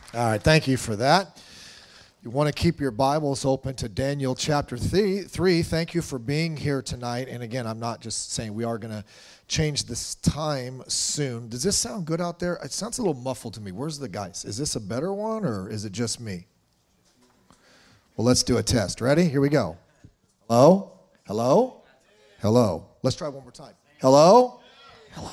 All right, thank you for that. You want to keep your Bibles open to Daniel chapter 3. Thank you for being here tonight. And again, I'm not just saying we are going to change this time soon. Does this sound good out there? It sounds a little muffled to me. Where's the guys? Is this a better one or is it just me? Well, let's do a test. Ready? Here we go. Hello? Hello? Hello. Let's try one more time. Hello? Hello.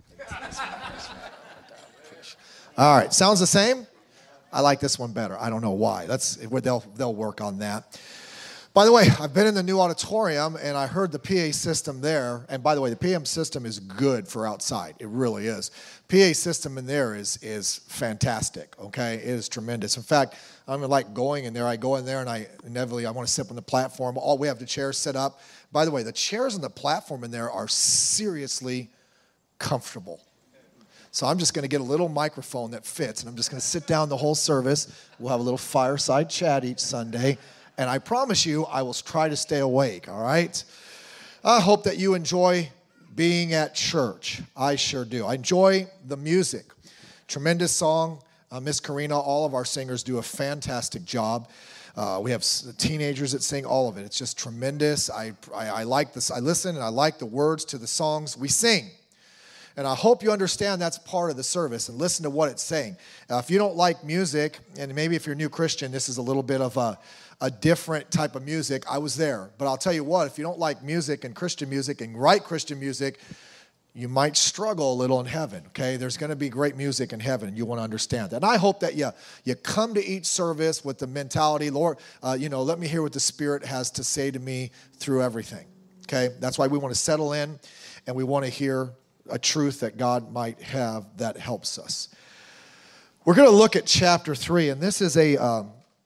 All right, sounds the same? I like this one better. I don't know why. They'll work on that. By the way, I've been in the new auditorium, and I heard the PA system there. And by the way, the PA system is good for outside. It really is. PA system in there is fantastic, okay? It is tremendous. In fact, I'm like going in there. I go in there, and I want to sit on the platform. We have the chairs set up. By the way, the chairs on the platform in there are seriously comfortable. So I'm just going to get a little microphone that fits, and I'm just going to sit down the whole service. We'll have a little fireside chat each Sunday, and I promise you I will try to stay awake, all right? I hope that you enjoy being at church. I sure do. I enjoy the music. Tremendous song. Miss Karina, all of our singers do a fantastic job. We have teenagers that sing all of it. It's just tremendous. I like this. I listen, and I like the words to the songs we sing. And I hope you understand that's part of the service and listen to what it's saying. If you don't like music, and maybe if you're a new Christian, this is a little bit of a different type of music. I was there. But I'll tell you what, if you don't like music and right Christian music, you might struggle a little in heaven, okay? There's going to be great music in heaven, and you want to understand that. And I hope that you come to each service with the mentality, Lord, let me hear what the Spirit has to say to me through everything, okay? That's why we want to settle in, and we want to hear a truth that God might have that helps us. We're going to look at chapter 3, and this is a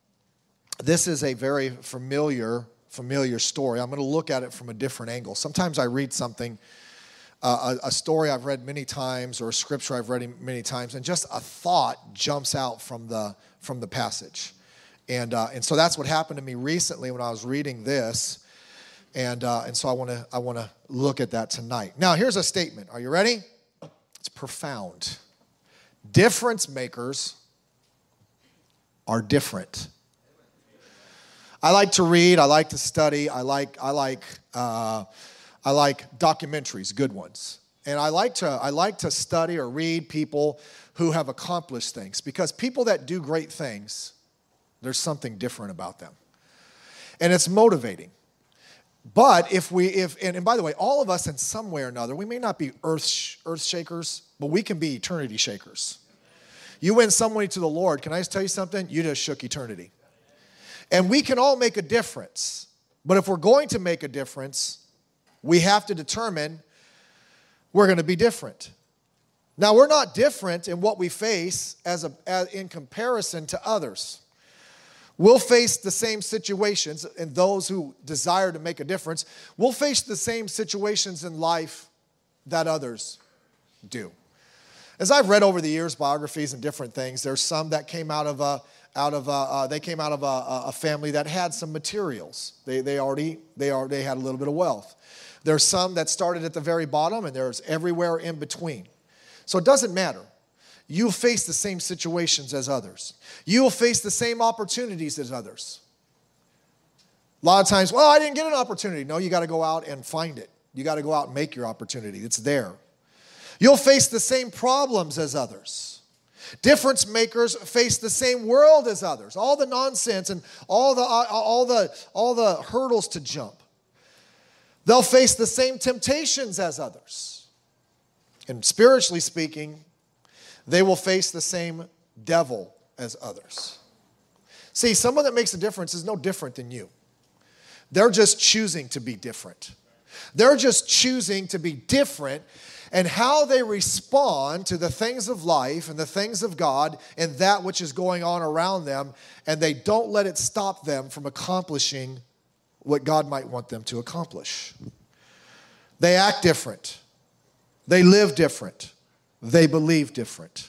very familiar story. I'm going to look at it from a different angle. Sometimes I read something, a story I've read many times, or a scripture I've read many times, and just a thought jumps out from the passage, and so that's what happened to me recently when I was reading this. And so I want to look at that tonight. Now, here's a statement. Are you ready? It's profound. Difference makers are different. I like to read. I like to study. I like documentaries, good ones. And I like to study or read people who have accomplished things, because people that do great things, there's something different about them, and it's motivating. But and by the way, all of us in some way or another, we may not be earth shakers, but we can be eternity shakers. You win somebody to the Lord, can I just tell you something? You just shook eternity. And we can all make a difference. But if we're going to make a difference, we have to determine we're going to be different. Now, we're not different in what we face in comparison to others. We'll face the same situations, and those who desire to make a difference, will face the same situations in life that others do. As I've read over the years, biographies and different things, there's some that came out of a family that had some materials. They had a little bit of wealth. There's some that started at the very bottom, and there's everywhere in between. So it doesn't matter. You'll face the same situations as others. You'll face the same opportunities as others. A lot of times, well, I didn't get an opportunity. No, you got to go out and find it. You got to go out and make your opportunity. It's there. You'll face the same problems as others. Difference makers face the same world as others. All the nonsense and all the hurdles to jump. They'll face the same temptations as others. And spiritually speaking, they will face the same devil as others. See, someone that makes a difference is no different than you. They're just choosing to be different. They're just choosing to be different, and how they respond to the things of life and the things of God and that which is going on around them, and they don't let it stop them from accomplishing what God might want them to accomplish. They act different. They live different. They believe different.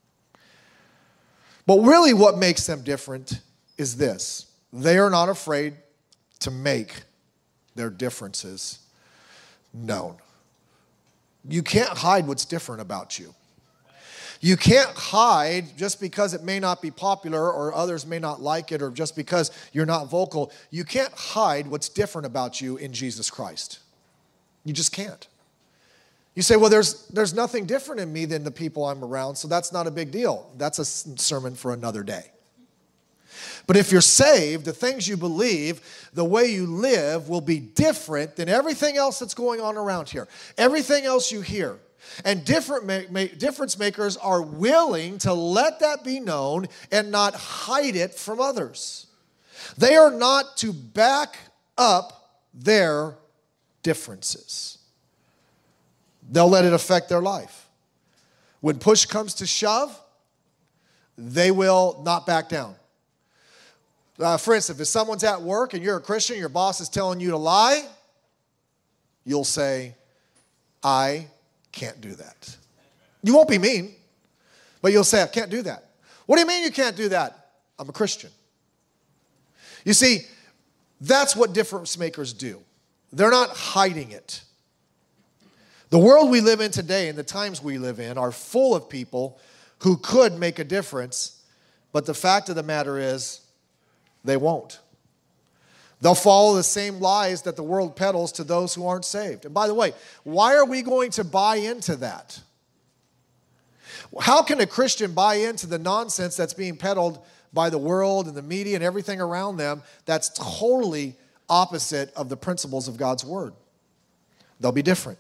But really what makes them different is this. They are not afraid to make their differences known. You can't hide what's different about you. You can't hide just because it may not be popular or others may not like it or just because you're not vocal. You can't hide what's different about you in Jesus Christ. You just can't. You say, well, there's nothing different in me than the people I'm around, so that's not a big deal. That's a sermon for another day. But if you're saved, the things you believe, the way you live will be different than everything else that's going on around here. Everything else you hear. And difference makers are willing to let that be known and not hide it from others. They are not to back up their differences. They'll let it affect their life. When push comes to shove, they will not back down. For instance, if someone's at work and you're a Christian, your boss is telling you to lie, you'll say, I can't do that. You won't be mean, but you'll say, I can't do that. What do you mean you can't do that? I'm a Christian. You see, that's what difference makers do. They're not hiding it. The world we live in today and the times we live in are full of people who could make a difference, but the fact of the matter is, they won't. They'll follow the same lies that the world peddles to those who aren't saved. And by the way, why are we going to buy into that? How can a Christian buy into the nonsense that's being peddled by the world and the media and everything around them that's totally opposite of the principles of God's word? They'll be different.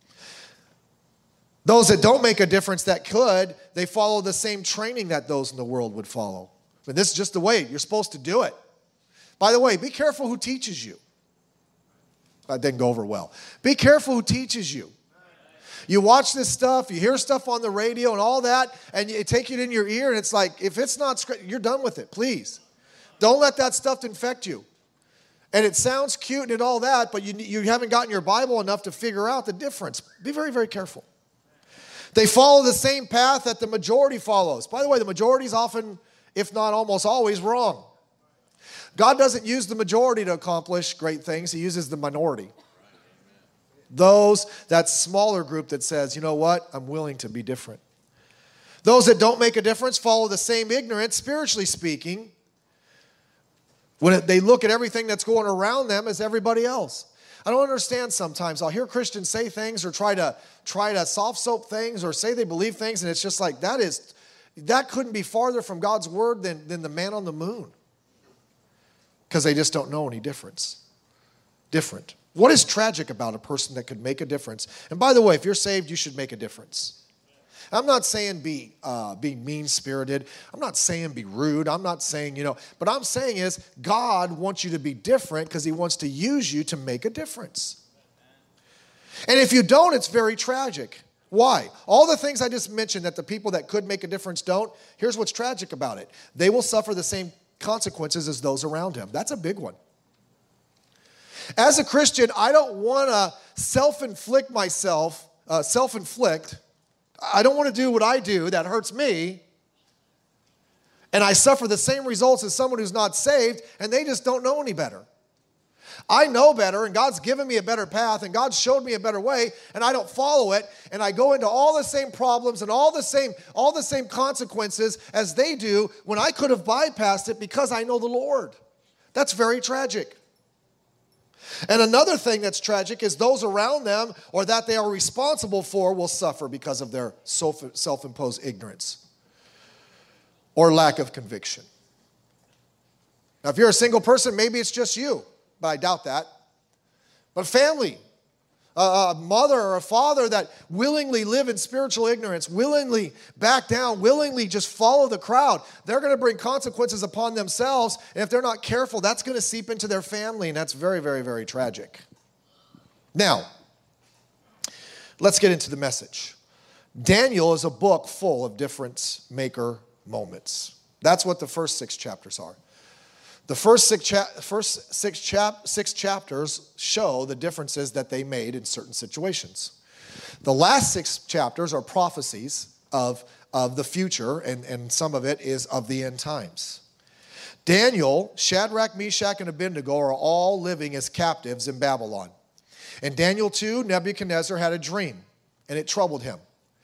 Those that don't make a difference that could, they follow the same training that those in the world would follow. And this is just the way you're supposed to do it. By the way, be careful who teaches you. That didn't go over well. Be careful who teaches you. You watch this stuff, you hear stuff on the radio and all that, and you take it in your ear, and it's like, if it's not scripted, you're done with it, please. Don't let that stuff infect you. And it sounds cute and all that, but you haven't gotten your Bible enough to figure out the difference. Be very, very careful. They follow the same path that the majority follows. By the way, the majority is often, if not almost always, wrong. God doesn't use the majority to accomplish great things. He uses the minority. That smaller group that says, you know what, I'm willing to be different. Those that don't make a difference follow the same ignorance, spiritually speaking, when they look at everything that's going around them as everybody else. I don't understand sometimes. I'll hear Christians say things or try to soft soap things or say they believe things, and it's just like, that couldn't be farther from God's word than the man on the moon. Because they just don't know any different. What is tragic about a person that could make a difference? And by the way, if you're saved, you should make a difference. I'm not saying be mean-spirited. I'm not saying be rude. I'm not saying, but I'm saying is God wants you to be different because he wants to use you to make a difference. And if you don't, it's very tragic. Why? All the things I just mentioned that the people that could make a difference don't, here's what's tragic about it. They will suffer the same consequences as those around him. That's a big one. As a Christian, I don't want to self-inflict. I don't want to do what I do that hurts me, and I suffer the same results as someone who's not saved, and they just don't know any better. I know better, and God's given me a better path, and God showed me a better way, and I don't follow it, and I go into all the same problems and all the same consequences as they do when I could have bypassed it because I know the Lord. That's very tragic. And another thing that's tragic is those around them or that they are responsible for will suffer because of their self-imposed ignorance or lack of conviction. Now, if you're a single person, maybe it's just you, but I doubt that. But family, a mother or a father that willingly live in spiritual ignorance, willingly back down, willingly just follow the crowd, they're going to bring consequences upon themselves. And if they're not careful, that's going to seep into their family, and that's very, very, very tragic. Now, let's get into the message. Daniel is a book full of difference maker moments. That's what the first 6 chapters are. The first six chapters show the differences that they made in certain situations. The last 6 chapters are prophecies of the future, and some of it is of the end times. Daniel, Shadrach, Meshach, and Abednego are all living as captives in Babylon. In Daniel 2, Nebuchadnezzar had a dream, and it troubled him.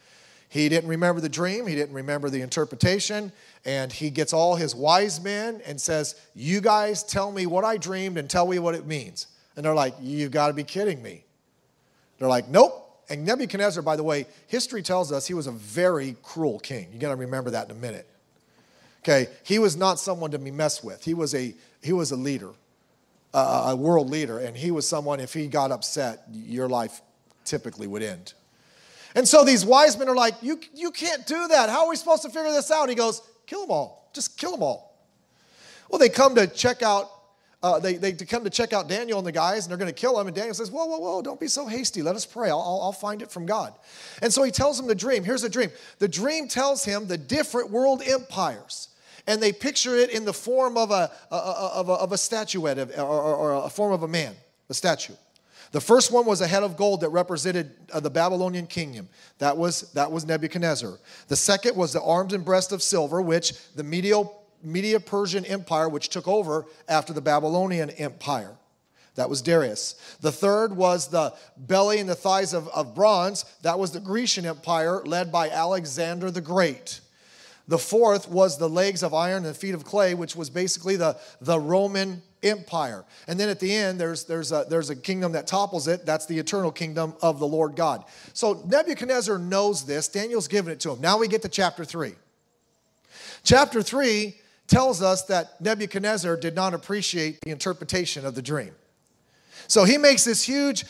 He didn't remember the dream. He didn't remember the interpretation. And he gets all his wise men and says, you guys tell me what I dreamed and tell me what it means. And they're like, you've got to be kidding me. They're like, nope. And Nebuchadnezzar, by the way, history tells us he was a very cruel king. You're going to remember that in a minute. Okay, he was not someone to be messed with. He was a leader, a world leader. And he was someone, if he got upset, your life typically would end. And so these wise men are like, you can't do that. How are we supposed to figure this out? He goes, kill them all. Just kill them all. Well, they come to check out, they come to check out Daniel and the guys, and they're going to kill him. And Daniel says, whoa, whoa, whoa, don't be so hasty. Let us pray. I'll find it from God. And so he tells them the dream. Here's the dream. The dream tells him the different world empires. And they picture it in the form of a statuette or a form of a man, a statue. The first one was a head of gold that represented the Babylonian kingdom. That was Nebuchadnezzar. The second was the arms and breast of silver, which the Medo-Persian Empire, which took over after the Babylonian Empire. That was Darius. The third was the belly and the thighs of bronze. That was the Grecian Empire, led by Alexander the Great. The fourth was the legs of iron and the feet of clay, which was basically the Roman Empire. And then at the end, there's a kingdom that topples it. That's the eternal kingdom of the Lord God. So Nebuchadnezzar knows this. Daniel's given it to him. Now we get to chapter 3. Chapter 3 tells us that Nebuchadnezzar did not appreciate the interpretation of the dream. So he makes this huge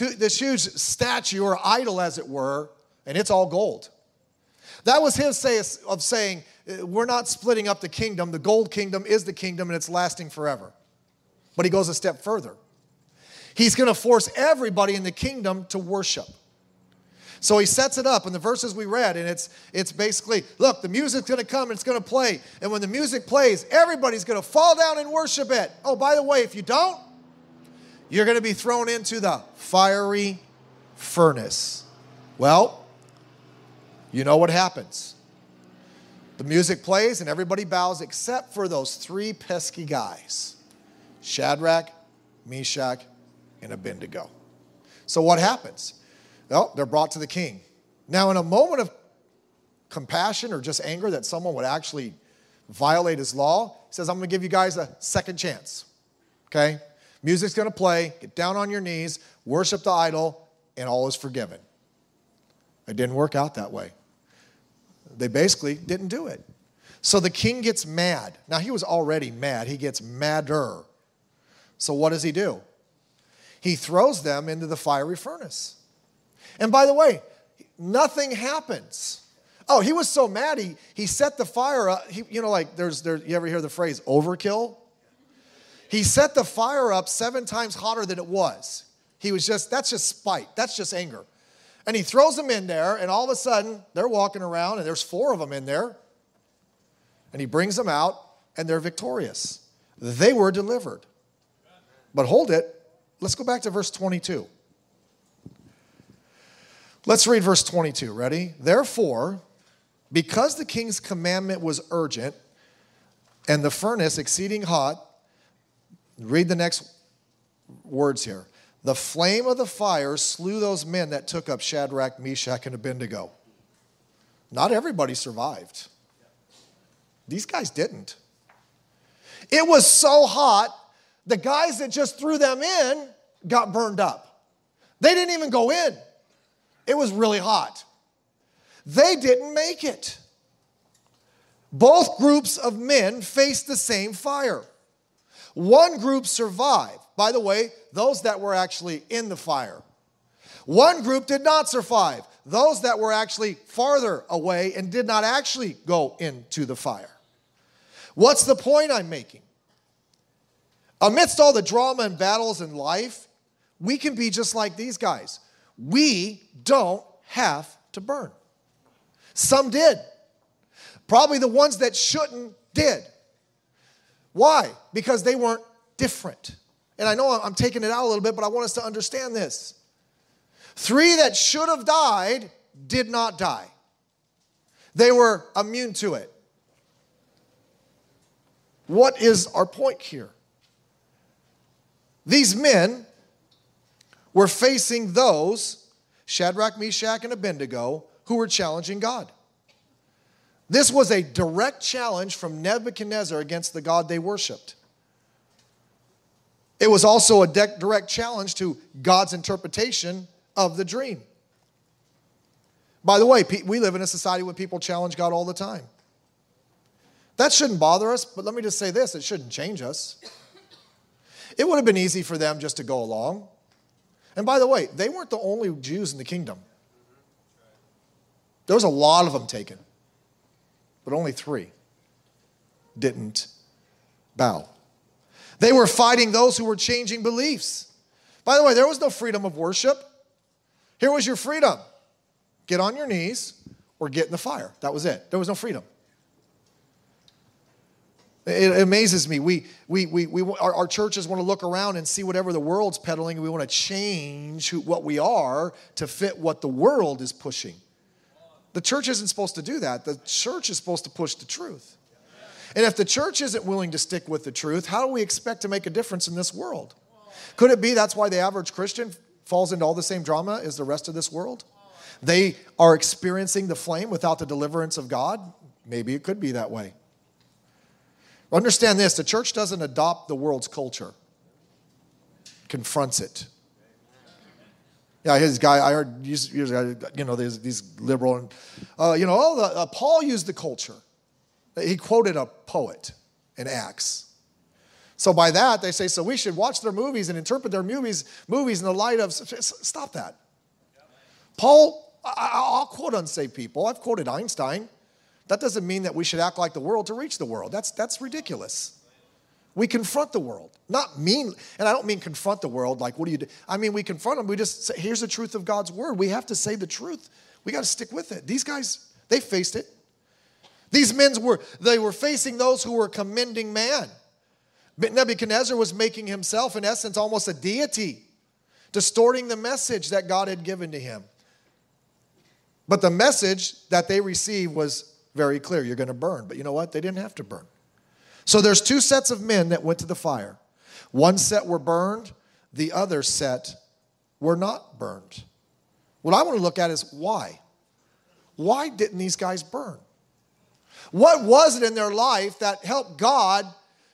statue or idol, as it were, and it's all gold. That was his of saying, we're not splitting up the kingdom. The gold kingdom is the kingdom, and it's lasting forever. But he goes a step further. He's going to force everybody in the kingdom to worship. So he sets it up in the verses we read, and it's basically, look, the music's going to come and it's going to play. And when the music plays, everybody's going to fall down and worship it. Oh, by the way, if you don't, you're going to be thrown into the fiery furnace. Well, you know what happens. The music plays and everybody bows except for those three pesky guys. Shadrach, Meshach, and Abednego. So what happens? Well, they're brought to the king. Now, in a moment of compassion or just anger that someone would actually violate his law, he says, I'm going to give you guys a second chance. Okay? Music's going to play. Get down on your knees. Worship the idol, and all is forgiven. It didn't work out that way. They basically didn't do it. So the king gets mad. Now, he was already mad. He gets madder. So what does he do? He throws them into the fiery furnace. And by the way, nothing happens. Oh, he was so mad, he set the fire up. You ever hear the phrase overkill? He set the fire up 7 times hotter than it was. That's just spite. That's just anger. And he throws them in there, and all of a sudden, they're walking around, and there's 4 of them in there. And he brings them out, and they're victorious. They were delivered. But hold it. Let's go back to verse 22. Let's read verse 22. Ready? Therefore, because the king's commandment was urgent, and the furnace exceeding hot, read the next words here. The flame of the fire slew those men that took up Shadrach, Meshach, and Abednego. Not everybody survived. These guys didn't. It was so hot, the guys that just threw them in got burned up. They didn't even go in. It was really hot. They didn't make it. Both groups of men faced the same fire. One group survived. By the way, those that were actually in the fire. One group did not survive. Those that were actually farther away and did not actually go into the fire. What's the point I'm making? Amidst all the drama and battles in life, we can be just like these guys. We don't have to burn. Some did. Probably the ones that shouldn't did. Why? Because they weren't different. And I know I'm taking it out a little bit, but I want us to understand this. 3 that should have died did not die. They were immune to it. What is our point here? These men were facing those, Shadrach, Meshach, and Abednego, who were challenging God. This was a direct challenge from Nebuchadnezzar against the God they worshiped. It was also a direct challenge to God's interpretation of the dream. By the way, we live in a society where people challenge God all the time. That shouldn't bother us, but let me just say this, it shouldn't change us. It would have been easy for them just to go along. And by the way, they weren't the only Jews in the kingdom. There was a lot of them taken, but only 3 didn't bow. They were fighting those who were changing beliefs. By the way, there was no freedom of worship. Here was your freedom. Get on your knees or get in the fire. That was it. There was no freedom. It amazes me. Our churches want to look around and see whatever the world's peddling, and we want to change what we are to fit what the world is pushing. The church isn't supposed to do that. The church is supposed to push the truth. And if the church isn't willing to stick with the truth, how do we expect to make a difference in this world? Could it be that's why the average Christian falls into all the same drama as the rest of this world? They are experiencing the flame without the deliverance of God? Maybe it could be that way. Understand this, the church doesn't adopt the world's culture. It confronts it. Yeah, his guy, I heard, there's these liberal, Paul used the culture. He quoted a poet in Acts. So by that, they say, so we should watch their movies and interpret their movies in the light of, stop that. Paul, I'll quote unsaved people. I've quoted Einstein. That doesn't mean that we should act like the world to reach the world. That's ridiculous. We confront the world. Not mean, and I don't mean confront the world like, what do you do? I mean, we confront them. We just say, here's the truth of God's word. We have to say the truth. We got to stick with it. These guys, they faced it. These men were facing those who were commending man. But Nebuchadnezzar was making himself, in essence, almost a deity, distorting the message that God had given to him. But the message that they received was very clear. You're going to burn. But you know what? They didn't have to burn. So there's 2 sets of men that went to the fire. One set were burned. The other set were not burned. What I want to look at is why. Why didn't these guys burn? What was it in their life that helped God,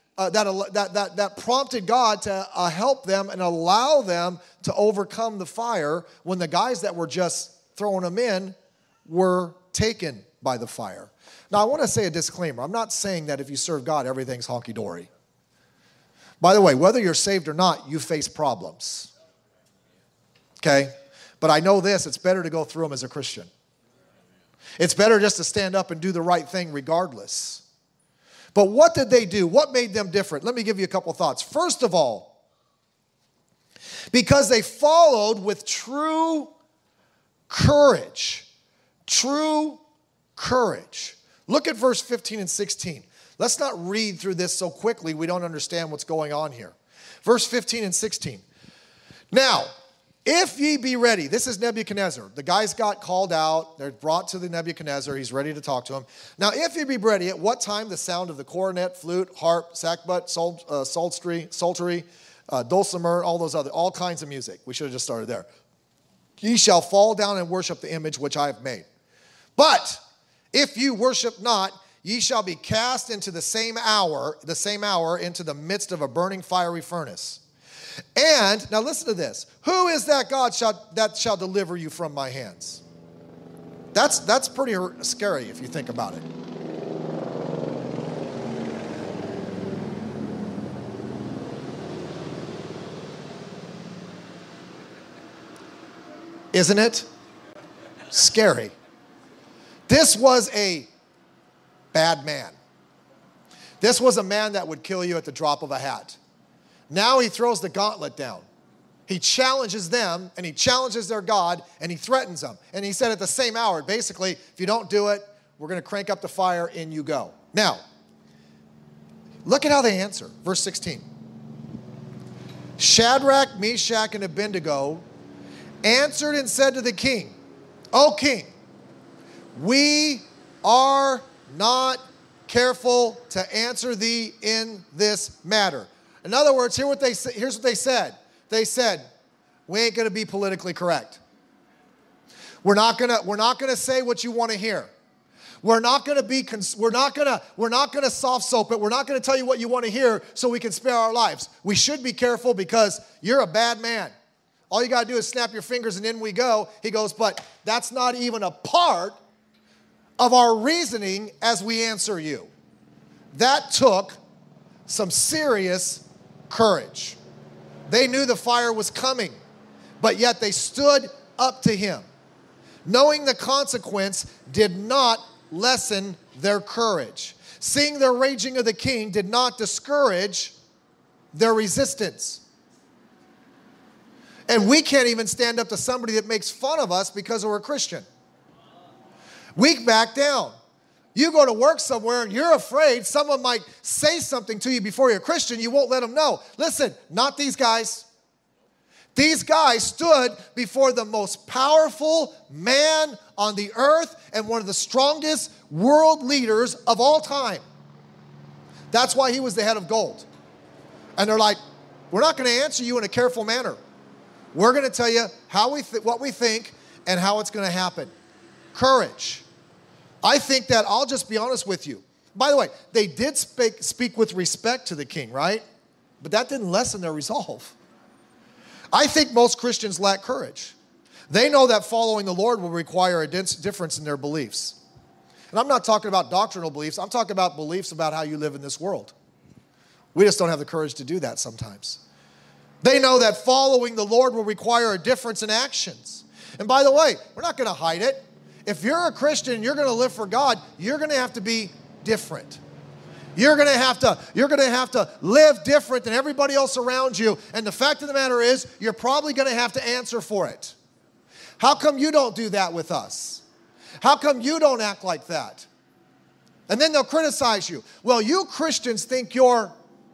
that prompted God to help them and allow them to overcome the fire when the guys that were just throwing them in were taken by the fire? Now, I want to say a disclaimer. I'm not saying that if you serve God, everything's honky-dory. By the way, whether you're saved or not, you face problems. Okay? But I know this, it's better to go through them as a Christian. It's better just to stand up and do the right thing regardless. But what did they do? What made them different? Let me give you a couple thoughts. First of all, because they followed with true courage. True courage. Look at verse 15 and 16. Let's not read through this so quickly we don't understand what's going on here. Verse 15 and 16. Now, if ye be ready, this is Nebuchadnezzar. The guys got called out. They're brought to the Nebuchadnezzar. He's ready to talk to him. Now, if ye be ready, at what time the sound of the cornet, flute, harp, sackbut, psaltery, dulcimer, all kinds of music. We should have just started there. Ye shall fall down and worship the image which I have made. But if you worship not, ye shall be cast into the same hour into the midst of a burning fiery furnace. And, now listen to this. Who is that God that shall deliver you from my hands? That's pretty scary if you think about it. Isn't it? Scary. This was a bad man. This was a man that would kill you at the drop of a hat. Now he throws the gauntlet down. He challenges them, and he challenges their God, and he threatens them. And he said at the same hour, basically, if you don't do it, we're going to crank up the fire, and you go. Now, look at how they answer. Verse 16. Shadrach, Meshach, and Abednego answered and said to the king, O king, we are not careful to answer thee in this matter. In other words, here's what they said. They said, we ain't going to be politically correct. We're not gonna say what you want to hear. We're not gonna soft soap it. We're not gonna tell you what you want to hear so we can spare our lives. We should be careful because you're a bad man. All you gotta do is snap your fingers and in we go. He goes, but that's not even a part of our reasoning as we answer you. That took some serious courage. They knew the fire was coming, but yet they stood up to him. Knowing the consequence did not lessen their courage. Seeing the raging of the king did not discourage their resistance. And we can't even stand up to somebody that makes fun of us because we're a Christian. We back down. You go to work somewhere and you're afraid someone might say something to you before you're a Christian, you won't let them know. Listen, not these guys. These guys stood before the most powerful man on the earth and one of the strongest world leaders of all time. That's why he was the head of gold. And they're like, we're not going to answer you in a careful manner. We're going to tell you how what we think and how it's going to happen. Courage. I think that, I'll just be honest with you. By the way, they did speak with respect to the king, right? But that didn't lessen their resolve. I think most Christians lack courage. They know that following the Lord will require a difference in their beliefs. And I'm not talking about doctrinal beliefs. I'm talking about beliefs about how you live in this world. We just don't have the courage to do that sometimes. They know that following the Lord will require a difference in actions. And by the way, we're not going to hide it. If you're a Christian and you're going to live for God, you're going to have to be different. You're going to have to live different than everybody else around you. And the fact of the matter is, you're probably going to have to answer for it. How come you don't do that with us? How come you don't act like that? And then they'll criticize you. Well, you Christians think you're...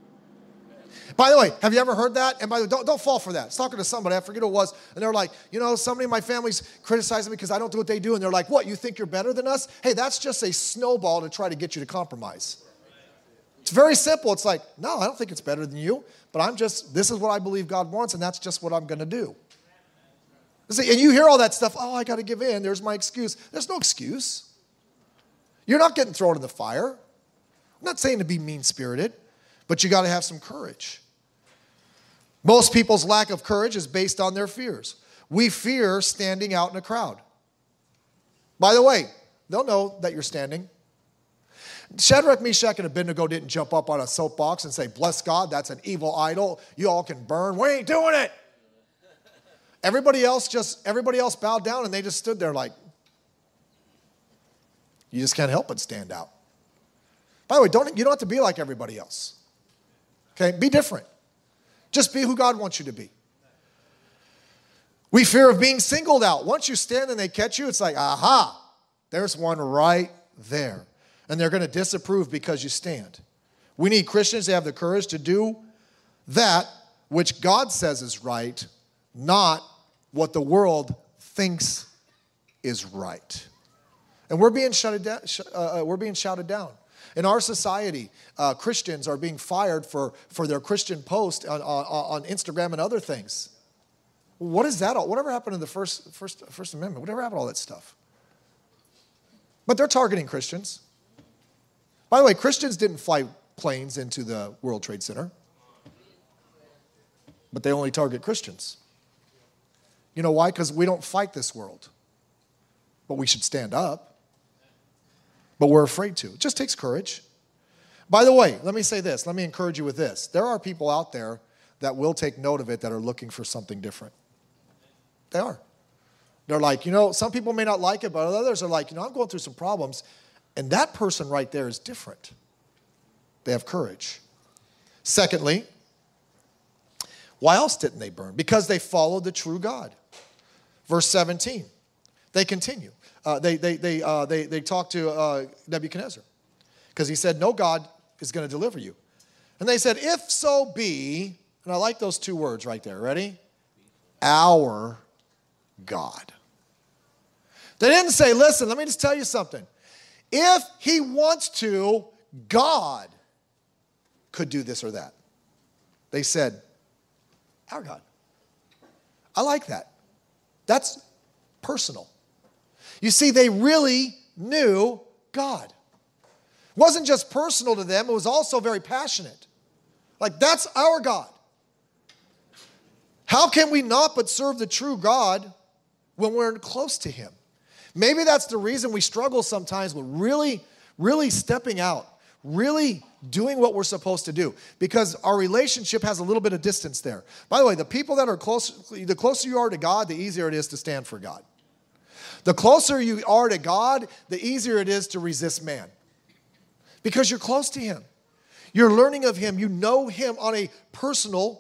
By the way, have you ever heard that? And by the way, don't fall for that. I was talking to somebody, I forget who it was, and they're like, somebody in my family's criticizing me because I don't do what they do. And they're like, what, you think you're better than us? Hey, that's just a snowball to try to get you to compromise. It's very simple. It's like, no, I don't think it's better than you, but this is what I believe God wants, and that's just what I'm going to do. See, and you hear all that stuff, oh, I got to give in, there's my excuse. There's no excuse. You're not getting thrown in the fire. I'm not saying to be mean-spirited, but you got to have some courage. Most people's lack of courage is based on their fears. We fear standing out in a crowd. By the way, they'll know that you're standing. Shadrach, Meshach, and Abednego didn't jump up on a soapbox and say, bless God, that's an evil idol. You all can burn. We ain't doing it. Everybody else bowed down and they just stood there like, you just can't help but stand out. By the way, you don't have to be like everybody else. Okay, be different. Just be who God wants you to be. We fear of being singled out. Once you stand and they catch you, it's like, aha, there's one right there. And they're going to disapprove because you stand. We need Christians to have the courage to do that which God says is right, not what the world thinks is right. And we're being shouted down. In our society, Christians are being fired for their Christian post on Instagram and other things. What is that all? Whatever happened to the First Amendment? Whatever happened to all that stuff? But they're targeting Christians. By the way, Christians didn't fly planes into the World Trade Center. But they only target Christians. You know why? Because we don't fight this world. But we should stand up. But we're afraid to. It just takes courage. By the way, let me say this. Let me encourage you with this. There are people out there that will take note of it that are looking for something different. They are. They're like, some people may not like it, but others are like, I'm going through some problems. And that person right there is different. They have courage. Secondly, why else didn't they burn? Because they followed the true God. Verse 17, they continue. They talk to Nebuchadnezzar because he said, no God is going to deliver you. And they said, if so be, and I like those two words right there. Ready? Our God. They didn't say, listen, let me just tell you something. If he wants to, God could do this or that. They said, our God. I like that. That's personal. You see, they really knew God. It wasn't just personal to them, it was also very passionate. Like, that's our God. How can we not but serve the true God when we're close to him? Maybe that's the reason we struggle sometimes with really stepping out, really doing what we're supposed to do, because our relationship has a little bit of distance there. By the way, the people that are close, the closer you are to God, the easier it is to stand for God. The closer you are to God, the easier it is to resist man, because you're close to him. You're learning of him. You know him on a personal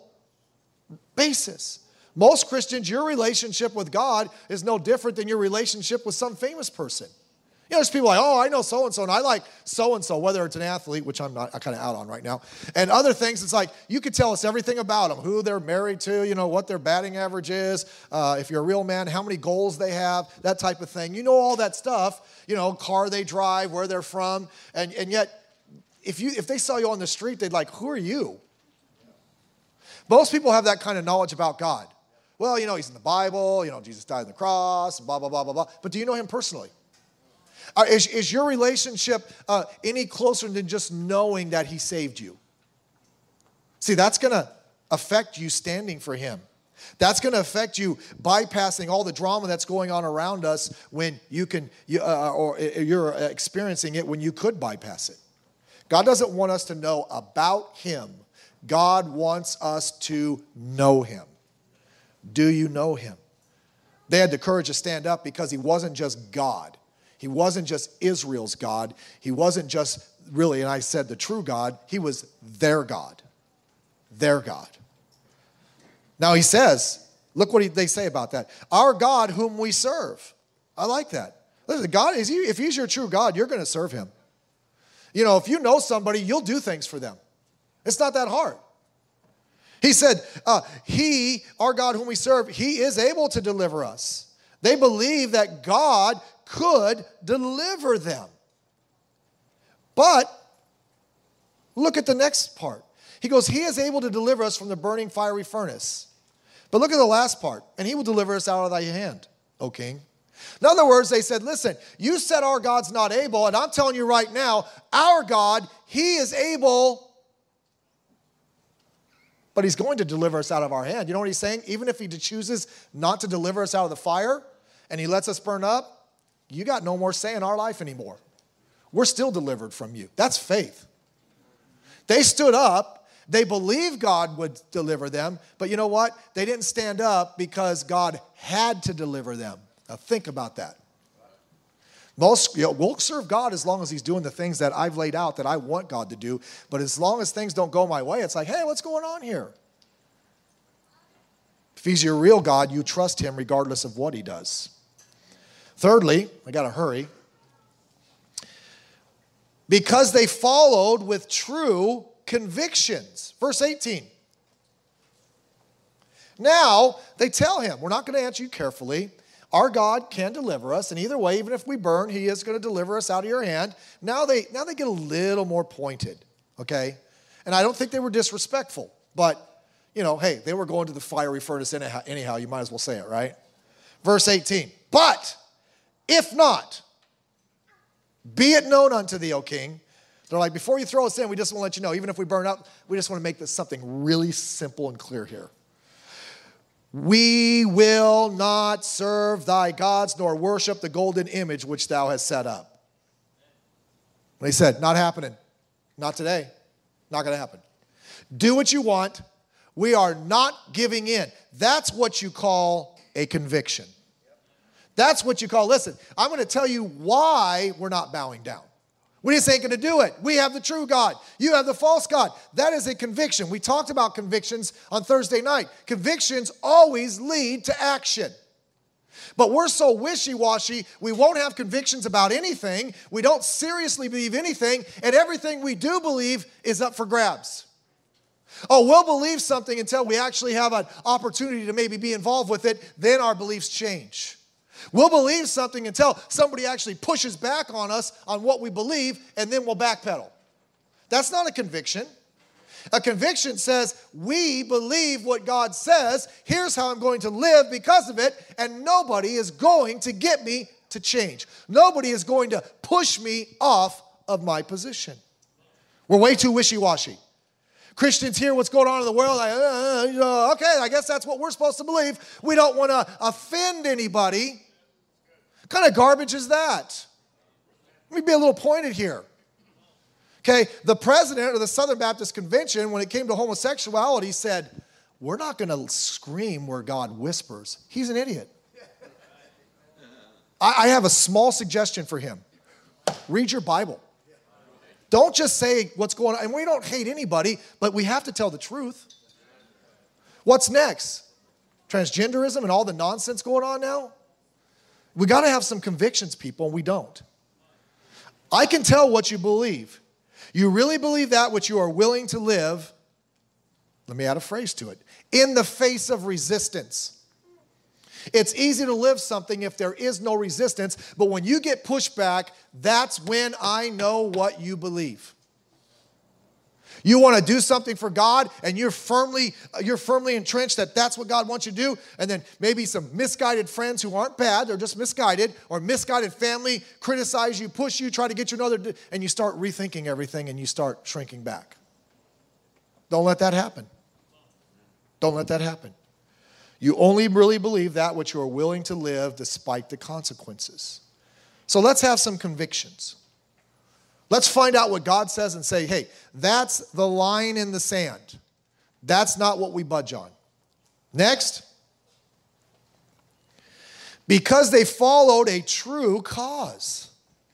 basis. Most Christians, your relationship with God is no different than your relationship with some famous person. You know, there's people like, oh, I know so-and-so, and I like so-and-so, whether it's an athlete, which I'm kind of out on right now, and other things. It's like, you could tell us everything about them, who they're married to, you know, what their batting average is, if you're a real man, how many goals they have, that type of thing. You know all that stuff, you know, car they drive, where they're from, and yet, if they saw you on the street, they'd like, who are you? Most people have that kind of knowledge about God. Well, you know, he's in the Bible, you know, Jesus died on the cross, blah, blah, blah, blah, blah. But do you know him personally? Is your relationship any closer than just knowing that he saved you? See, that's going to affect you standing for him. That's going to affect you bypassing all the drama that's going on around us when you're experiencing it when you could bypass it. God doesn't want us to know about him. God wants us to know him. Do you know him? They had the courage to stand up because he wasn't just God. He wasn't just Israel's God. He wasn't just really, and I said the true God. He was their God. Their God. Now he says, look what they say about that. Our God whom we serve. I like that. Listen, God, if he's your true God, you're going to serve him. You know, if you know somebody, you'll do things for them. It's not that hard. He said, our God whom we serve, he is able to deliver us. They believe that God could deliver them. But look at the next part. He goes, he is able to deliver us from the burning fiery furnace. But look at the last part. And he will deliver us out of thy hand, O king. In other words, they said, listen, you said our God's not able, and I'm telling you right now, our God, he is able, but he's going to deliver us out of our hand. You know what he's saying? Even if he chooses not to deliver us out of the fire and he lets us burn up, you got no more say in our life anymore. We're still delivered from you. That's faith. They stood up. They believed God would deliver them, but you know what? They didn't stand up because God had to deliver them. Now think about that. We'll serve God as long as he's doing the things that I've laid out that I want God to do. But as long as things don't go my way, it's like, hey, what's going on here? If he's your real God, you trust him regardless of what he does. Thirdly, I got to hurry. Because they followed with true convictions. Verse 18. Now, they tell him, we're not going to answer you carefully. Our God can deliver us, and either way, even if we burn, he is going to deliver us out of your hand. Now they get a little more pointed, okay? And I don't think they were disrespectful, but, you know, hey, they were going to the fiery furnace anyhow, you might as well say it, right? Verse 18, but if not, be it known unto thee, O king. They're like, before you throw us in, we just want to let you know, even if we burn up, we just want to make this something really simple and clear here. We will not serve thy gods nor worship the golden image which thou hast set up. And he said, not happening. Not today. Not going to happen. Do what you want. We are not giving in. That's what you call a conviction. That's what you call, listen, I'm going to tell you why we're not bowing down. We just ain't going to do it. We have the true God. You have the false God. That is a conviction. We talked about convictions on Thursday night. Convictions always lead to action. But we're so wishy-washy, we won't have convictions about anything. We don't seriously believe anything, and everything we do believe is up for grabs. Oh, we'll believe something until we actually have an opportunity to maybe be involved with it. Then our beliefs change. We'll believe something until somebody actually pushes back on us on what we believe, and then we'll backpedal. That's not a conviction. A conviction says, we believe what God says. Here's how I'm going to live because of it, and nobody is going to get me to change. Nobody is going to push me off of my position. We're way too wishy-washy. Christians hear what's going on in the world, like, okay, I guess that's what we're supposed to believe. We don't want to offend anybody. What kind of garbage is that? Let me be a little pointed here. Okay, the president of the Southern Baptist Convention, when it came to homosexuality, said, we're not going to scream where God whispers. He's an idiot. I have a small suggestion for him. Read your Bible. Don't just say what's going on. And we don't hate anybody, but we have to tell the truth. What's next? Transgenderism and all the nonsense going on now? We got to have some convictions, people, and we don't. I can tell what you believe. You really believe that which you are willing to live, let me add a phrase to it, in the face of resistance. It's easy to live something if there is no resistance, but when you get pushed back, that's when I know what you believe. You want to do something for God, and you're firmly entrenched that that's what God wants you to do, and then maybe some misguided friends who aren't bad, they're just misguided, or misguided family criticize you, push you, try to get you another, and you start rethinking everything, and you start shrinking back. Don't let that happen. Don't let that happen. You only really believe that which you are willing to live despite the consequences. So let's have some convictions. Let's find out what God says and say, hey, that's the line in the sand. That's not what we budge on. Next. Because they followed a true cause.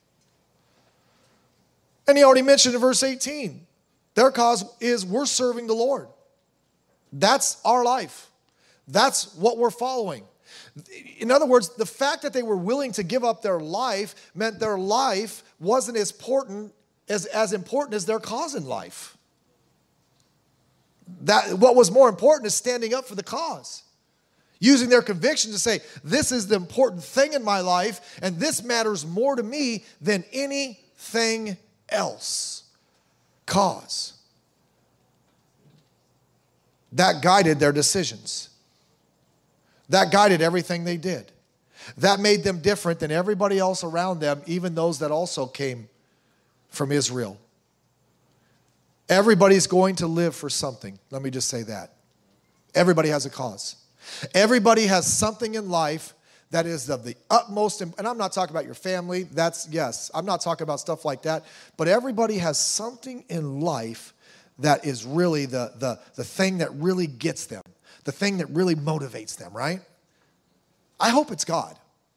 And he already mentioned in verse 18, their cause is we're serving the Lord. That's our life. That's what we're following. In other words, the fact that they were willing to give up their life meant their life wasn't as important as their cause in life. What was more important is standing up for the cause. Using their conviction to say, this is the important thing in my life, and this matters more to me than anything else. Cause. That guided their decisions. That guided everything they did. That made them different than everybody else around them, even those that also came from Israel. Everybody's going to live for something. Let me just say that. Everybody has a cause. Everybody has something in life that is of the utmost, and I'm not talking about your family, I'm not talking about stuff like that, but everybody has something in life that is really the thing that really gets them. The thing that really motivates them, right? I hope it's God.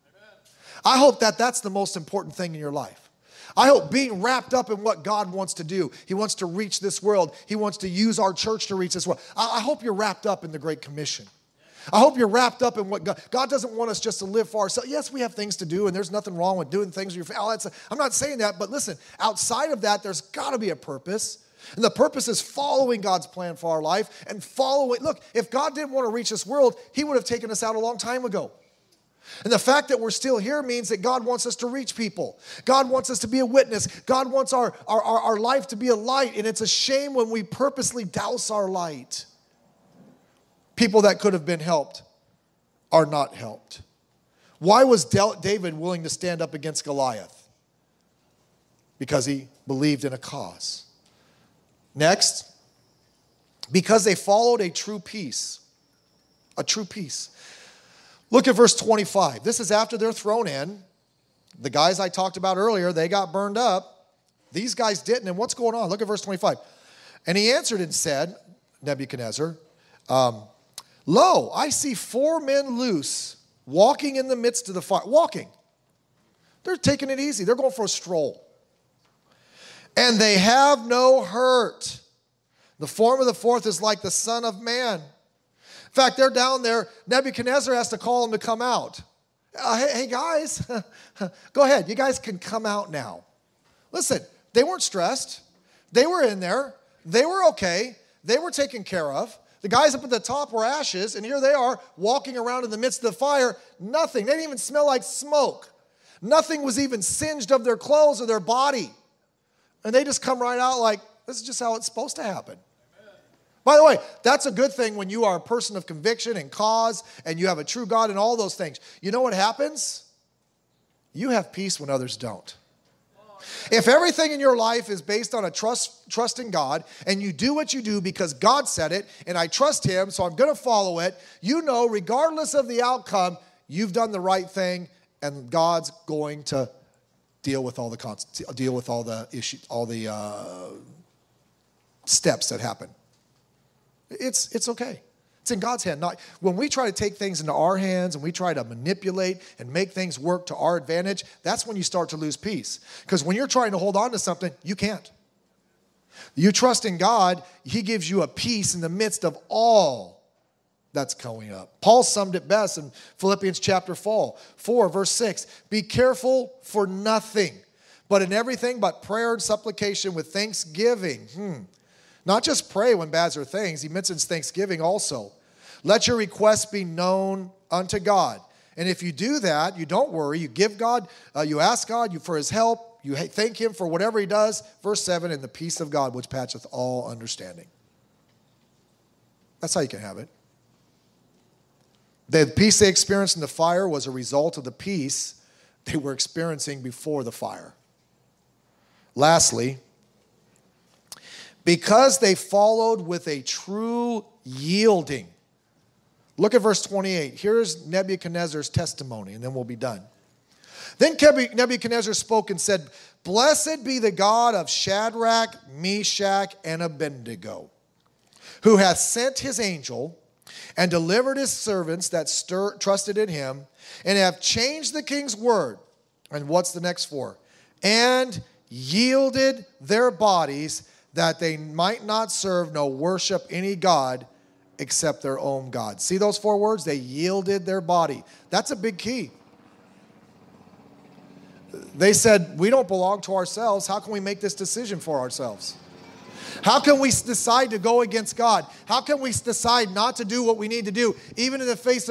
I hope that that's the most important thing in your life. I hope being wrapped up in what God wants to do. He wants to reach this world. He wants to use our church to reach this world. I hope you're wrapped up in the Great Commission. I hope you're wrapped up in what God doesn't want us just to live for ourselves. Yes, we have things to do, and there's nothing wrong with doing things with your family. I'm not saying that, but listen, outside of that, there's got to be a purpose. And the purpose is following God's plan for our life and following. Look, if God didn't want to reach this world, he would have taken us out a long time ago. And the fact that we're still here means that God wants us to reach people. God wants us to be a witness. God wants our life to be a light. And it's a shame when we purposely douse our light. People that could have been helped are not helped. Why was David willing to stand up against Goliath? Because he believed in a cause. Next, because they followed a true peace. A true peace. Look at verse 25. This is after they're thrown in. The guys I talked about earlier, they got burned up. These guys didn't. And what's going on? Look at verse 25. And he answered and said, Nebuchadnezzar, lo, I see 4 men loose, walking in the midst of the fire. Walking. They're taking it easy. They're going for a stroll. And they have no hurt. The form of the fourth is like the Son of Man. In fact, they're down there. Nebuchadnezzar has to call them to come out. Hey guys, go ahead. You guys can come out now. Listen, they weren't stressed. They were in there. They were okay. They were taken care of. The guys up at the top were ashes, and here they are walking around in the midst of the fire. Nothing. They didn't even smell like smoke. Nothing was even singed of their clothes or their body. And they just come right out like, this is just how it's supposed to happen. Amen. By the way, that's a good thing when you are a person of conviction and cause and you have a true God and all those things. You know what happens? you have peace when others don't. If everything in your life is based on a trust in God, and you do what you do because God said it, and I trust him, so I'm going to follow it, you know, regardless of the outcome, you've done the right thing, and God's going to deal with all the issues, all the steps that happen. It's okay. It's in God's hand. Not when we try to take things into our hands and we try to manipulate and make things work to our advantage, that's when you start to lose peace. Because when you're trying to hold on to something, you can't. You trust in God, he gives you a peace in the midst of all that's going up. Paul summed it best in Philippians chapter 4, verse 6. Be careful for nothing, but in everything but prayer and supplication with thanksgiving. Not just pray when bad are things. He mentions thanksgiving also. Let your requests be known unto God. And if you do that, you don't worry. You give God, you ask God for his help. You thank him for whatever he does. Verse 7, and the peace of God which passeth all understanding. That's how you can have it. The peace they experienced in the fire was a result of the peace they were experiencing before the fire. Lastly, because they followed with a true yielding. Look at verse 28. Here's Nebuchadnezzar's testimony, and then we'll be done. Then Nebuchadnezzar spoke and said, Blessed be the God of Shadrach, Meshach, and Abednego, who hath sent his angel and delivered his servants that trusted in him, and have changed the king's word. And what's the next four? And yielded their bodies that they might not serve nor worship any God except their own God. See those four words? They yielded their body. That's a big key. They said, we don't belong to ourselves. How can we make this decision for ourselves? How can we decide to go against God? How can we decide not to do what we need to do, even in the face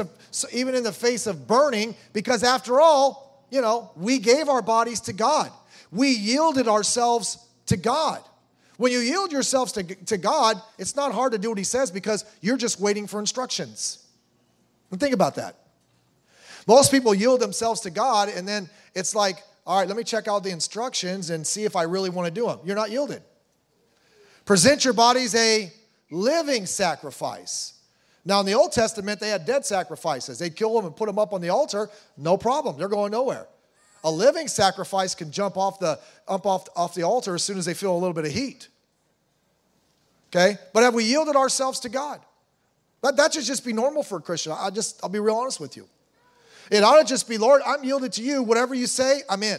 of burning? Because after all, we gave our bodies to God. We yielded ourselves to God. When you yield yourselves to God, it's not hard to do what he says because you're just waiting for instructions. And think about that. Most people yield themselves to God, and then it's like, all right, let me check out the instructions and see if I really want to do them. You're not yielded. Present your bodies a living sacrifice. Now, in the Old Testament, they had dead sacrifices. They'd kill them and put them up on the altar. No problem. They're going nowhere. A living sacrifice can jump off the altar as soon as they feel a little bit of heat. Okay? But have we yielded ourselves to God? That should just be normal for a Christian. I'll be real honest with you. It ought to just be, Lord, I'm yielded to you. Whatever you say, I'm in.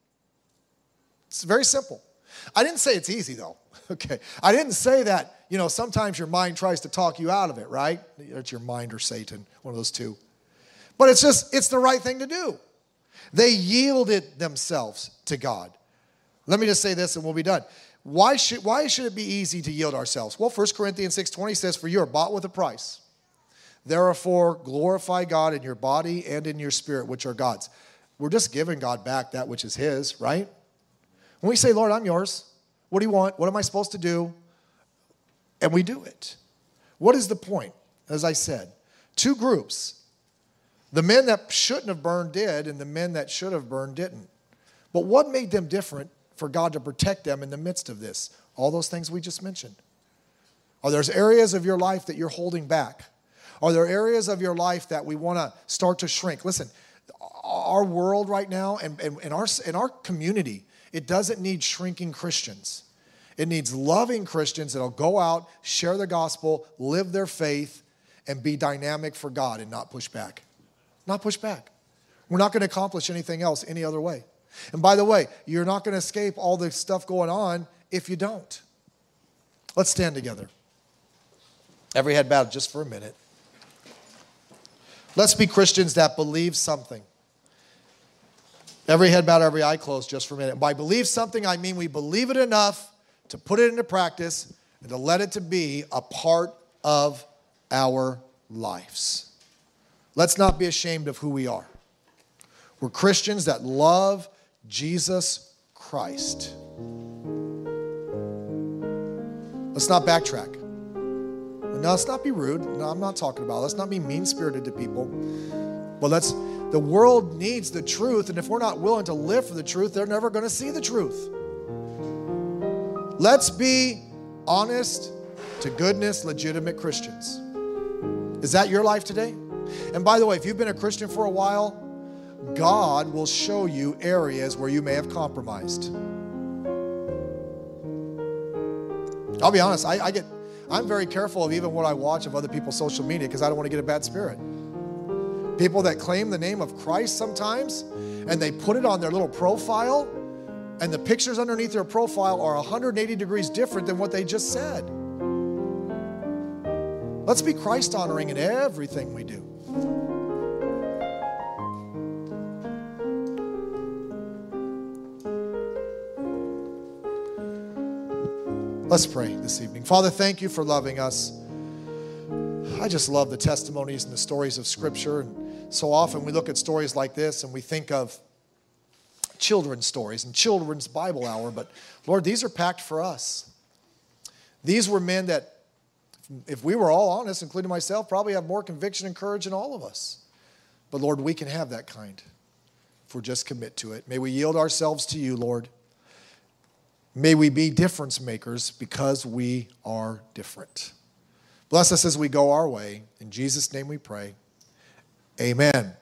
It's very simple. I didn't say it's easy, though. Okay? I didn't say that, sometimes your mind tries to talk you out of it, right? It's your mind or Satan, one of those two. But it's the right thing to do. They yielded themselves to God. Let me just say this and we'll be done. Why should it be easy to yield ourselves? Well, 1 Corinthians 6:20 says, For you are bought with a price. Therefore, glorify God in your body and in your spirit, which are God's. We're just giving God back that which is his, right? When we say, Lord, I'm yours. What do you want? What am I supposed to do? And we do it. What is the point? As I said, two groups. The men that shouldn't have burned did, and the men that should have burned didn't. But what made them different for God to protect them in the midst of this? All those things we just mentioned. Are there areas of your life that you're holding back? Are there areas of your life that we want to start to shrink? Listen, our world right now and in our community, it doesn't need shrinking Christians. It needs loving Christians that'll go out, share the gospel, live their faith, and be dynamic for God and not push back. Not push back. We're not going to accomplish anything else any other way. And by the way, you're not going to escape all the stuff going on if you don't. Let's stand together. Every head bowed just for a minute. Let's be Christians that believe something. Every head bowed, every eye closed just for a minute. By believe something, I mean we believe it enough to put it into practice and to let it to be a part of our lives. Let's not be ashamed of who we are. We're Christians that love Jesus Christ. Let's not backtrack. No, let's not be rude. No, I'm not talking about it. Let's not be mean-spirited to people. But let's The world needs the truth, and if we're not willing to live for the truth, they're never going to see the truth. Let's be honest to goodness, legitimate Christians. Is that your life today? And by the way, if you've been a Christian for a while, God will show you areas where you may have compromised. I'll be honest, I'm very careful of even what I watch of other people's social media because I don't want to get a bad spirit. People that claim the name of Christ sometimes, and they put it on their little profile, and the pictures underneath their profile are 180 degrees different than what they just said. Let's be Christ-honoring in everything we do. Let's pray this evening. Father, thank you for loving us. I just love the testimonies and the stories of Scripture. And so often we look at stories like this and we think of children's stories and children's Bible hour. But Lord, these are packed for us. These were men that, if we were all honest, including myself, probably have more conviction and courage than all of us. But Lord, we can have that kind if we'll just commit to it. May we yield ourselves to you, Lord. May we be difference makers because we are different. Bless us as we go our way. In Jesus' name we pray. Amen.